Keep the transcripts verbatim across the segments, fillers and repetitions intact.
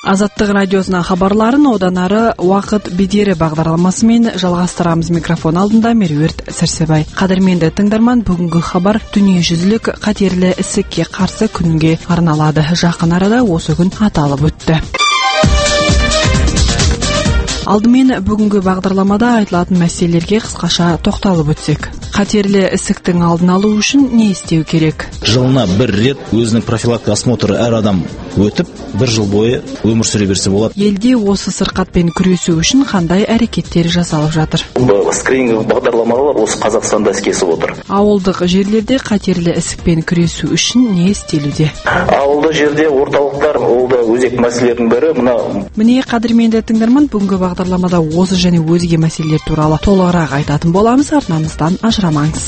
Азаттык радиосына хабарларын одан ары Уақыт бедері бағдарламасымен жалғастырамыз. Микрофон алдында Меруерт Сәрсебай. Қадірменді тыңдарман, бүгінгі хабар дүниежүзілік қатерлі ісікке қарсы күнге арналады. Жақын арада осы күн аталып өтті. Алдымен бүгінгі бағдарламада айтылатын мәселелерге қысқаша тоқталып өтсек. Қатерлі ісіктің алдын алу үшін не істеу керек? Жылына бір рет өзінің профилактика осмотры әр адам өтіп, бір жыл бойы өмір сүре берсе болады. Елде осы сырқатпен күресу үшін қандай әрекеттер жасалып жатыр? Скрининг бағдарламалар осы Қазақстанда іске асып отыр. Ауылдық жерлерде қатерлі ісікпен күресу үшін не істелуде? Ауылдық жерде орталықтар, ол да өзекті мәселелердің бірі. Мына Міне қадірменді тыңдарман, бүгінгі бағдарламада осы және өзге мәселелер туралы толығырақ айтатын боламыз. Арнамыздан ажырамаңыз.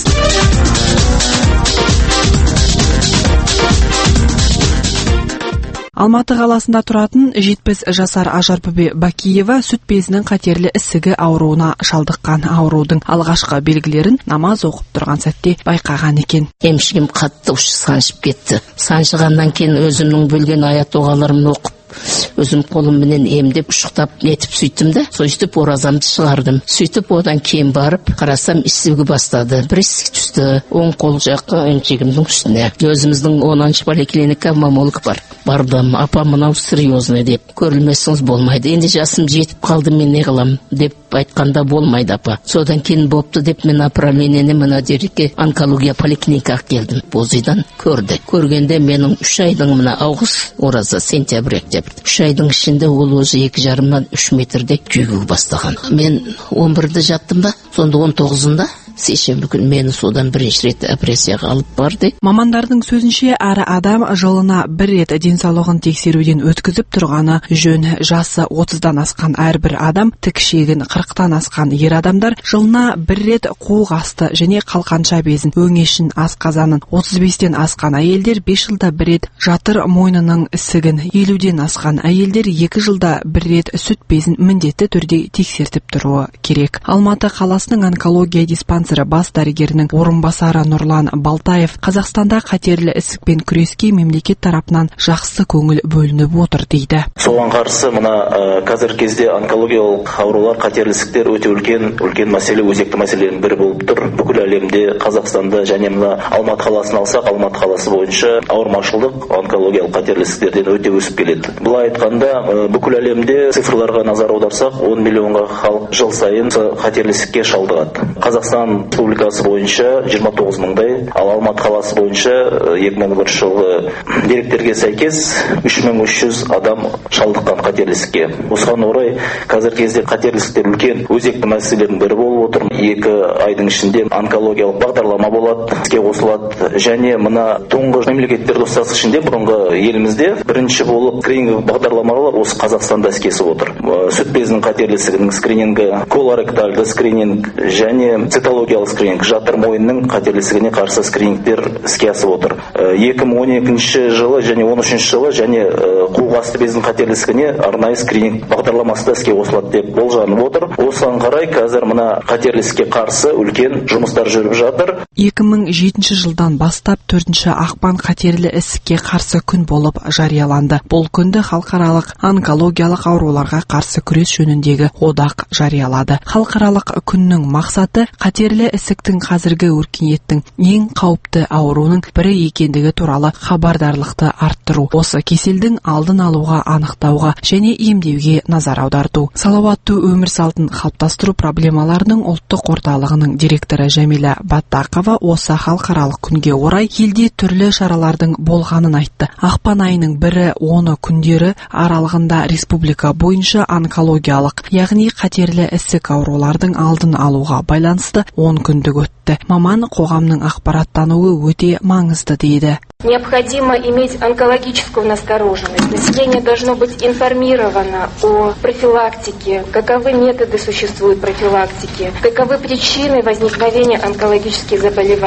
Алматы қаласында тұратын жетпіс жасар Ажарбүбе Бакиева сүт безінің қатерлі ісігі ауруына шалдыққан. Аурудың алғашқы белгілерін намаз оқып тұрған сәтте байқаған екен. Емшігім қатты ұшы саншып кетті. Саншығаннан кейін өзімнің бөлген аят оғаларымын оқып, өзім қолымменен емдеп ұшықтап нетіп сөйттім да, сөйтіп оразамды шығардым. Сөйтіп одан кейін барып қарасам ісігі бастады. Бір ісік түсті, оң қол жаққа емшегімнің үстіне. Өзіміздің оныншы поликлиника мамолог бар. Бардым, апа мынау серьезный деп, көрілмесіңіз болмайды. Енді жасым жетіп қалды, мен не қылам деп айтқанда болмайды апа. Содан кейін бопты деп мен направлениені мына жерге онкология поликлиникаға келдім. Бозыйдан көрді. Көргенде менің үш айдың мына август, ораза, сентябрь, октябрь. Үш айдың ішінде ол өзі екі жарымнан үш метрде күйгігі бастаған. Мен он бірде жаттым ба, сонда он тоғызында сейшембі күн мені содан бірінші рет операцияға алып барды. Мамандардың сөзінше, әр адам жылына бір рет денсаулығын тексеруден өткізіп тұрғаны жөн. Жасы отыздан асқан әрбір адам, тікшегін қырықтан асқан ер адамдар жылына бір рет қуық асты және қалқанша безін, өңешін, асқазанын, отыз бестен асқан әйелдер бес жылда бір рет жатыр мойнының ісігін, елуден асқан әйелдер екі жылда бір рет сүт безін міндетті түрде тексертіп тұруы керек. Алматы қаласының онкология диспансері бас дәрігерінің орынбасары Нұрлан Балтаев, Қазақстанда қатерлі ісікпен күреске мемлекет тарапынан жақсы көңіл бөлініп отыр дейді. Соған қарсы мына қазіргі кезде онкологиялық аурулар, қатерлі ісіктер өте үлкен үлкен мәселе, өзекті мәселенің бірі болып тұр. Бүкіл әлемде, Қазақстанда және мына Алматы қаласын алсақ, Алматы қаласы бойынша ауырмашылдық онкологиялық қатерлі ісіктерден өте өсіп келеді. Бұлай айтқанда, бүкіл әлемде цифрларға назар аударсақ, он миллионға халық жыл сайын қатерлі ісікке шалдығады. Қазақстан Республикасы бойынша жиырма тоғыз мыңдай, ал Алматы қаласы бойынша екі мың он бірінші жылғы деректерге сәйкес үш мың үш жүз адам шалдыққан қатерлі ісікке. Осыған орай қазіргі кезде қатерлі ісіктер үлкен өзекті мәселелердің бірі болып отыр. Екі айдың ішінде онкологиялық бағдарлама болады, іске қосылады және мына тұңғыш мемлекеттер достастық ішінде бұрынғы елімізде бірінші болып скрининг бағдарламалар осы Қазақстанда іске асып отыр. Сүт безінің қатерлі ісігінің скринингі, колоректальды скрининг және цитологиялық скрининг, жатыр мойынның қатерлі ісігіне қарсы скринингтер іске асып отыр. екі мың он екінші жылы және он үшінші жылы және қуық асты безінің қатерлі ісігіне арнайы скрининг бағдарламасы да іске қосылады деп болжанып отыр. Осыған қарай қазір мына қатерлі ісікке қарсы үлкен жұмыстар жүріп жатыр. екі мың жетінші жылдан бастап төртінші ақпан қатерлі ісікке қарсы күн болып жарияланды. Бұл күнді халықаралық онкологиялық ауруларға қарсы күрес жөніндегі одақ жариялады. Халықаралық күннің мақсаты қатерлі ісіктің қазіргі өркениеттің ең қауіпті ауруының бірі екендігі туралы хабардарлықты арттыру, осы кеселдің алдын алуға, анықтауға және емдеуге назар аударту. Салауатты өмір салтын қалыптастыру проблемаларының ұлттық орталығының директоры Жәмила Баттақова осы халықаралық күнге орай елде түрлі шаралардың болғанын айтты. Ақпан айының бірі оны күндері аралығында республика бойынша онкологиялық, яғни қатерлі ісік аурулардың алдын алуға байланысты он күндік өтті. Маман қоғамның ақпараттануы өте маңызды дейді. Необходимо иметь онкологическую настороженность. Население должно быть информировано о профилактике, каковы методы существуют профилактики, каковы причины возникновения онкологических заболеваний.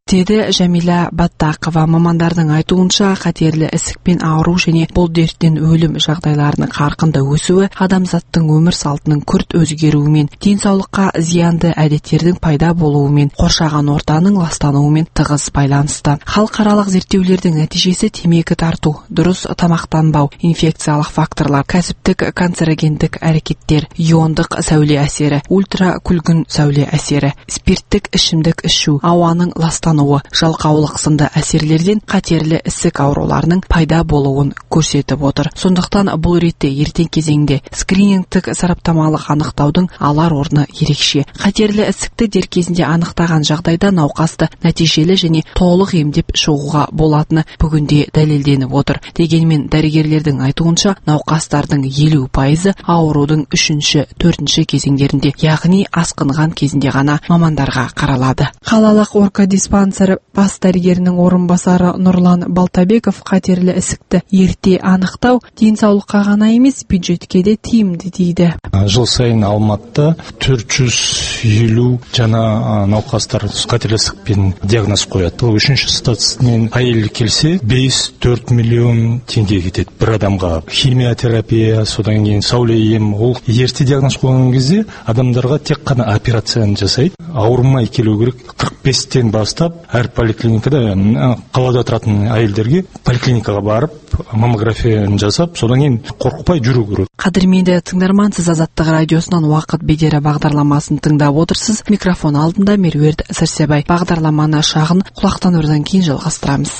деді Жамиля Баттақова. Мамандардың айтуынша, қатерлі ісікпен ауыру және бұл дерттен өлім жағдайларының қарқынды өсуі адамзаттың өмір салтының күрт өзгеруімен, денсаулыққа зиянды әдеттердің пайда болуымен, қоршаған ортаның ластануымен тығыз байланысты. Халықаралық зерттеулердің нәтижесі темекі тарту, дұрыс тамақтанбау, инфекциялық факторлар, кәсіптік канцерогендік әрекеттер, иондық сәуле әсері, ультракүлгін сәуле әсері, спирттік ішімдік ішу, ауаның ластануы, жалқаулық сынды әсерлерден қатерлі ісік ауруларының пайда болуын көрсетіп отыр. Сондықтан бұл ретте ертең кезеңде скринингтік сараптамалық анықтаудың алар орны ерекше. Қатерлі ісікті дер кезінде анықтаған жағдайда науқасты нәтижелі және толық емдеп шығуға болатыны бүгінде дәлелденіп отыр. Дегенмен дәрігерлердің айтуынша, науқастардың елу пайызы аурудың үшінші, төртінші кезеңдерінде, яғни асқынған кезінде ғана мамандарға қаралады. Қалалық онкодиспансер бас дәрігерінің орынбасары Нұрлан Балтабеков қатерлі ісікті ерте анықтау денсаулыққа ғана емес, бюджетке де тиімді дейді. Жыл сайын Алматыда төрт жүз елу жаңа науқастар қатерлі ісікпен диагноз қояды. Ол үшінші статусымен әйел келсе, бес төрт миллион теңге кетеді бір адамға. Химиотерапия, содан кейін сәуле ем. Ол ерте диагноз қойған кезде адамдарға тек қана операцияны жасайды. Ауырмай келу керек. қырық бестен бастап әр поликлиникада қалада тұратын әйелдерге поликлиникаға барып маммографияны жасап, содан кейін қорықпай жүру керек. Қадірменді тыңдарман, сіз Азаттық радиосынан уақыт бедері бағдарламасын тыңдап отырсыз. Микрофон алдында Меруерт Сәрсебай. Бағдарламаны шағын құлақтанудан кейін жалғастырамыз.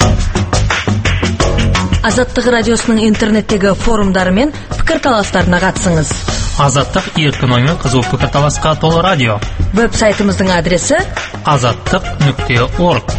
Азаттық радиосының интернеттегі форумдары мен пікірталастарына қатысыңыз. Азаттық еркін оймен қызу пікірталасқа толы радио. Веб-сайтымыздың адресі азаттық нүкте орг.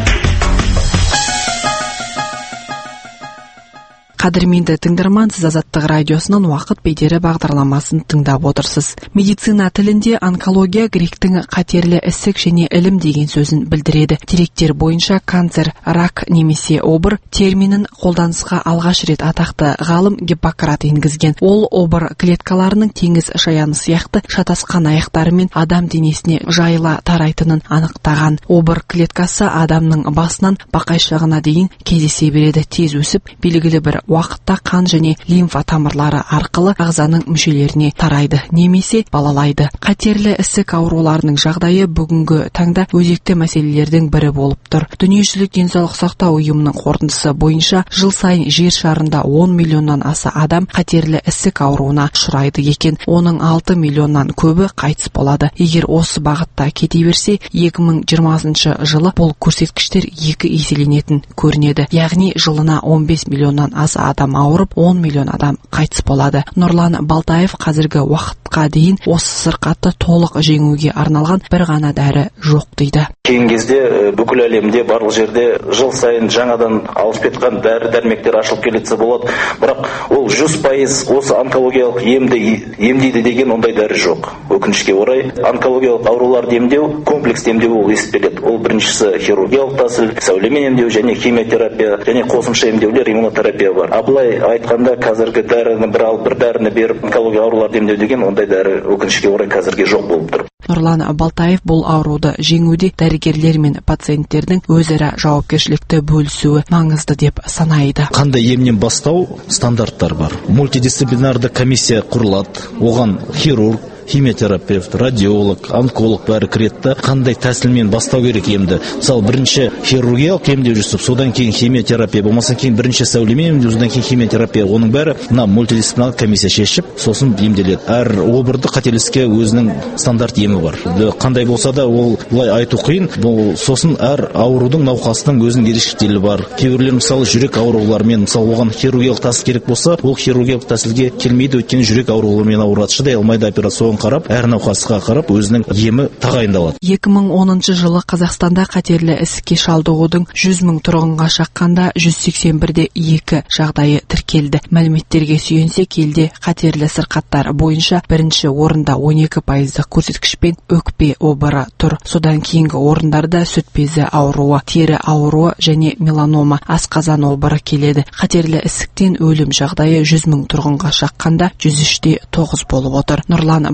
Қадірменді тыңдарман, сіз Азаттық радиосынан уақыт бедері бағдарламасын тыңдап отырсыз. Медицина тілінде онкология гректің қатерлі ісік және ілім деген сөзін білдіреді. Деректер бойынша канцер, рак немесе обыр терминін қолданысқа алғаш рет атақты ғалым Гиппократ енгізген. Ол обыр клеткаларының теңіз шаяны сияқты шатасқан аяқтарымен адам денесіне жайыла тарайтынын анықтаған. Обыр клеткасы адамның басынан бақайшығына дейін кездесе береді. Тез өсіп, белгілі бір уақытта қан және лимфа тамырлары арқылы ағзаның мүшелеріне тарайды, немесе балалайды. Қатерлі ісік ауруларының жағдайы бүгінгі таңда өзекті мәселелердің бірі болып тұр. Дүниежүзілік денсаулық сақтау ұйымының қорытындысы бойынша жыл сайын жер шарында он миллионнан аса адам қатерлі ісік ауруына ұшырайды екен. Оның алты миллионнан көбі қайтыс болады. Егер осы бағытта кете берсе, екі мың жиырмасыншы жылы бұл көрсеткіштер екі еселенетін көрінеді. Яғни жылына он бес миллионнан аса адам ауырып, он миллион адам қайтыс болады. Нұрлан Балтаев қазіргі уақытқа дейін осы сырқатты толық жеңуге арналған бір ғана дәрі жоқ дейді. Кейінгі кезде бүкіл әлемде барлық жерде жыл сайын жаңадан ауысып кеткен дәрі дәрмектер ашылып келetse болады. Бірақ ол жүз пайыз осы онкологиялық емді емдейді деген ондай дәрі жоқ. Өкінішке орай, онкологиялық ауруларды емдеу комплекс емдеу ол есептеледі. Ол біріншісі хирургиялық тәсіл, сәулемен емдеу және химиотерапия және қосымша емдеулер, иммунотерапия бар. Абылай айтқанда қазіргі дәріні бір алып бір дәріні беріп онкология ауруларды емдеу деген ондай дәрі өкінішке орай қазірге жоқ болып тұр. Нұрлан Балтаев бұл ауруды жеңуде дәрігерлер мен пациенттердің өзара жауапкершілікті бөлісуі маңызды деп санайды. Қандай емнен бастау стандарттар бар. Мультидисциплинарды комиссия құрылады. Оған хирург, химиотерапевт, радиолог, онколог бәрі кіреді. Қандай тәсілмен бастау керек емді? Мысалы, бірінші хирургиялық емдеу жүрсіп, содан кейін химиотерапия, болмаса кейін бірінші сәулемен емдеу, содан кейін химиотерапия. Оның бәрі мына мультидисциплинарлық комиссия шешіп, сосын емделеді. Әр обырды қателеске өзінің стандарт емі бар. Қандай болса да ол былай айту қиын. Бұл сосын әр аурудың науқасының өзінің ерекшелігі бар. Кейбіреулер мысалы жүрек ауруларымен, мысалы оған хирургиялық тәсіл керек болса, ол хирургиялық тәсілге келмейді, өйткені жүрек ауруларымен ауырады, шыдай алмайды операция қарап, әр науқасқа қарап өзінің емі тағайындалады. екі мың оныншы жылы Қазақстанда қатерлі ісікке шалдығудың жүз мың тұрғынға шаққанда жүз сексен бір де екі жағдайы тіркелді. Мәліметтерге сүйенсек, елде қатерлі сырқаттар бойынша бірінші орында он екі пайыздық көрсеткішпен өкпе обыры тұр. Содан кейінгі орындарда сүт безі ауруы, тері ауруы және меланома, асқазан обыры келеді. Қатерлі ісіктен өлім жағдайы жүз мың тұрғынға шаққанда жүз үш те тоғыз болып отыр. Нұрлан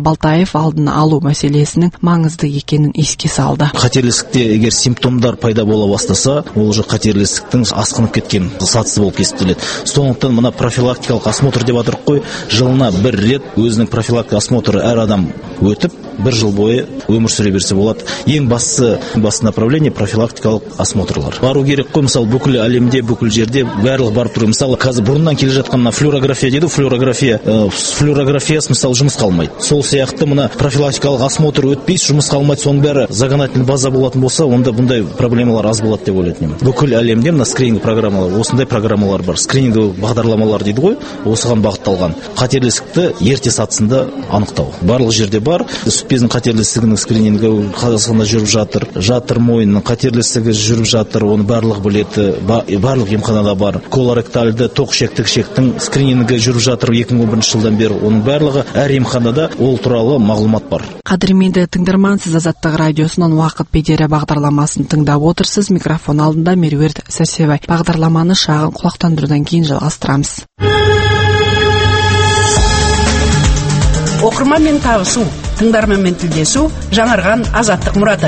Балтаев алдын алу мәселесінің маңызды екенін еске салды. Қатерлесікте егер симптомдар пайда бола бастаса, ол уже қатерлесіктің асқынып кеткен сатысы болып есептеледі. Сондықтан мына профилактикалық осмотр деп жатырық қой, жылына бір рет өзінің профилактикалық осмотры әр адам өтіп, бір жыл бойы өмір сүре берсе болады. Ең басты басты направление профилактикалық осмотрлар. Бару керек қой, мысалы бүкіл әлемде, бүкіл жерде барлығы барып тұр. Мысалы қазір бұрыннан келе жатқан флюорография дейді, флюорография, ә, флюорографиясы мысалы жұмыс қалмайды. Сол сияқты мына профилактикалық осмотр өтпейді, жұмыс қалмайды, соның бәрі загонательный база болатын болса, онда бұндай проблемалар аз болады деп ойлаймын. Бүкіл әлемде мына скрининг программалар, осындай программалар бар. Скрининг бағдарламалар дейді ғой, осыған бағытталған. Қатерлесікті ерте сатысында анықтау. Барлық жерде бар. Сүт безінің қатерлесігінің скринингі Қазақстанда жүріп жатыр. Жатыр мойынның қатерлесігі жүріп жатыр. Оны барлық біледі. Барлық емханада бар. Колоректальды, тоқішектік ішектің скринингі жүріп жатыр екі мың он бірінші жылдан бері. Оның барлығы әр емханада ол туралы мағлұмат бар. Қадірменді тыңдарман, сіз Азаттық радиосынан уақыт бедері бағдарламасын тыңдап отырсыз. Микрофон алдында Меруерт Сәрсебай. Бағдарламаны шағын құлақтандырудан кейін жалғастырамыз. Оқырманмен табысу, тыңдарманмен тілдесу, жаңарған Азаттық мұраты.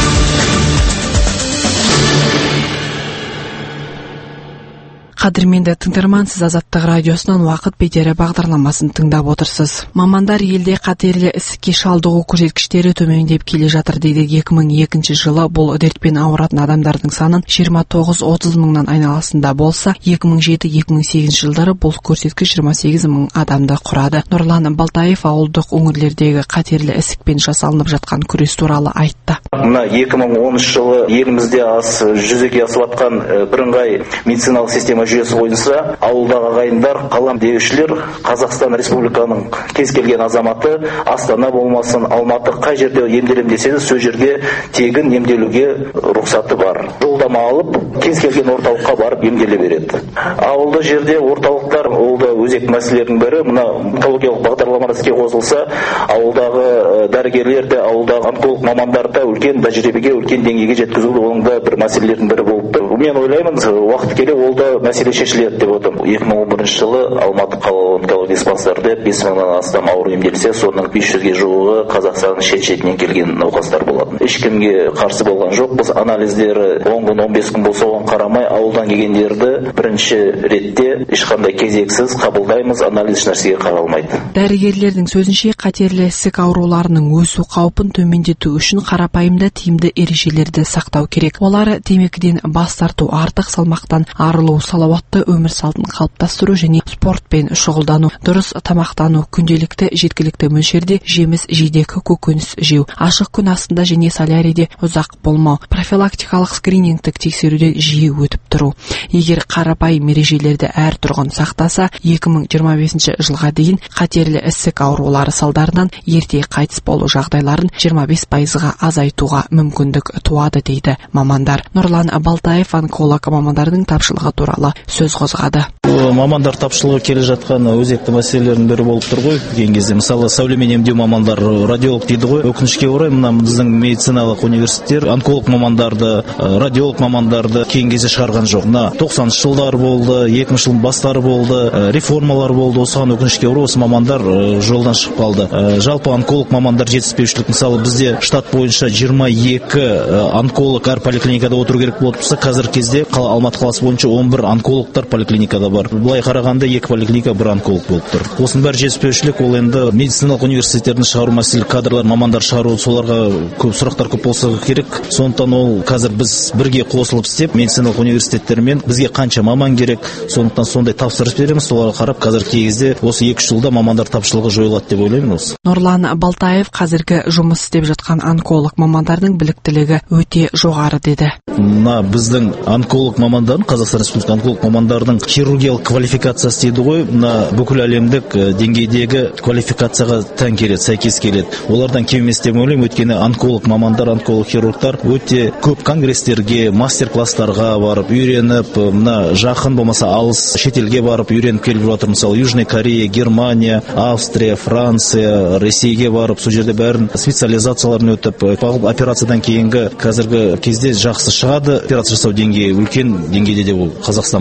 Қадірменді тыңдарман, сіз Азаттық радиосынан уақыт бедері бағдарламасын тыңдап отырсыз. Мамандар елде қатерлі ісікке шалдығу көрсеткіштері төмендеп келе жатыр дейді. екі мың екінші жылы бұл дертпен ауыратын адамдардың санын жиырма тоғыз отыз мыңнан айналасында болса, екі мың жеті екі мың сегізінші жылдары бұл көрсеткіш жиырма сегіз мың адамды құрады. Нұрлан Балтаев ауылдық өңірлердегі қатерлі ісікпен жасалынып жатқан күрес туралы айтты. Мына екі мың оныншы жылы елімізде ас жүзеге асып жатқан бірыңғай медициналық система жүйесі бойынша ауылдағы ағайындар, қала емделушілер, Қазақстан Республиканың кез келген азаматы Астана болмасын, Алматы қай жерде емделем десе де сол жерге тегін емделуге рұқсаты бар. Жолдама алып, кез келген орталыққа барып емделе береді. Ауылды жерде орталықтар, олда өзек мәселелердің бірі, мына онкологиялық бағдарламалар іске қосылса, ауылдағы дәрігерлер де, ауылдағы онколог мамандар да үлкен тәжірибеге, үлкен деңгейге жеткізуді оның да бір мәселелердің бірі болып тұр. Мен ойлаймын, уақыт келе ол да мәселе шешіледі деп отырмын. екі мың он бірінші жылы Алматы қалалық онкология диспансерінде бес мыңнан астам ауру емделсе, соның бес жүзге жуығы Қазақстанның шет-шетінен келген науқастар болатын. Ешкімге қарсы болған жоқ. Біз анализдері он күн, он бес күн болса оған қарамай, ауылдан келгендерді бірінші ретте ешқандай кезексіз қабылдаймыз, анализ еш нәрсеге қаралмайды. Дәрігерлердің сөзінше, қатерлі ісік ауруларының өсу қаупін төмендету үшін қарапайым да тиімді ережелерді сақтау керек. Олар темекіден бас тарту, артық салмақтан арылу, салауатты өмір салтын қалыптастыру және спортпен шұғылдану, дұрыс тамақтану, күнделікті жеткілікті мөлшерде жеміс жидек, көкөніс жеу, ашық күн астында және соляриде ұзақ болмау, профилактикалық скринингтік тексеруден жиі өтіп тұру. Егер қарапайым ережелерді әр тұрғын сақтаса, екі мың жиырма бесінші жылға дейін қатерлі ісік аурулары салдарынан ерте қайтыс болу жағдайларын жиырма бес пайызға азайтуға мүмкіндік туады дейді мамандар. Нұрлан Балтаев онколог мамандардың тапшылығы туралы сөз қозғады. Мамандар тапшылығы келе жатқан өзекті мәселелердің бірі болып тұр ғой. Кейінгі кезде мысалы сәулемен емдеу мамандар, радиолог дейді ғой. Өкінішке орай мына біздің медициналық университеттер онколог мамандарды, радиолог мамандарды кейінгі кезде шығарған жоқ. Мына тоқсаныншы жылдар болды, екі мыңыншы жылдың бастары болды, реформалар болды. Осыған өкінішке орай осы мамандар жолдан шығып қалды. Жалпы онколог мамандар жетіспеушілік, мысалы бізде штат бойынша жиырма екі онколог әр поликлиникада отыру керек болып тұрса, қазір кезде Алматы қаласы бойынша он бір онкологтар поликлиникада бар. Былай қарағанда екі поликлиника бір онколог болып тұр. Осының бәрі жетіспеушілік, ол енді медициналық университеттердің шығару мәселе, кадрлар, мамандар шығару, соларға көп сұрақтар көп болса керек. Сондықтан ол қазір біз бірге қосылып істеп, медициналық университеттермен бізге қанша маман керек, сондықтан сондай тапсырыс береміз, соларға қарап қазір кезде осы екі жылда мамандар тапшылығы жойылады деп ойлаймын осы. Нұрлан Балтаев қазіргі жұмыс істеп жатқан онколог мамандардың біліктілігі өте жоғары деді. Мына біздің онколог мамандарын, Қазақстан Республикасы онколог мамандардың хирургиялық квалификациясы дейді ғой, мына бүкіл әлемдік деңгейдегі квалификацияға тән келеді, сәйкес келеді. Олардан кем емес деп ойлаймын, өйткені онколог мамандар, онколог хирургтар өте көп конгресстерге, мастер-класстарға барып, үйреніп, мына жақын болмаса алыс шетелге барып үйреніп келіп жатыр. Мысалы Южная Корея, Германия, Австрия, Франция, Ресейге барып, сол жерде бәрін специализацияларын өтіп, операциядан кейінгі қазіргі кезде жақсы шығады. Операция жасау деңгейі үлкен деңгейде деп Қазақстан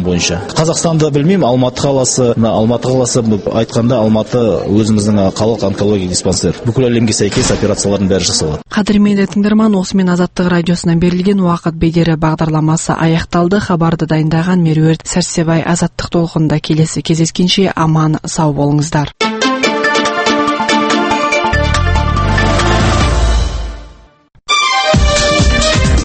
қазақстан бойынша. Қазақстанда білмеймін, Алматы қаласы, Алматы қаласы айтқанда Алматы өзіміздің қалалық онкология диспансер. Бүкіл әлемге сәйкес операциялардың бәрі жасалады. Қадірменді тыңдарман, осымен Азаттық радиосынан берілген уақыт бедері бағдарламасы аяқталды. Хабарды дайындаған Меруерт Сәрсебай. Азаттық толқында келесі кездескенше аман сау болыңыздар.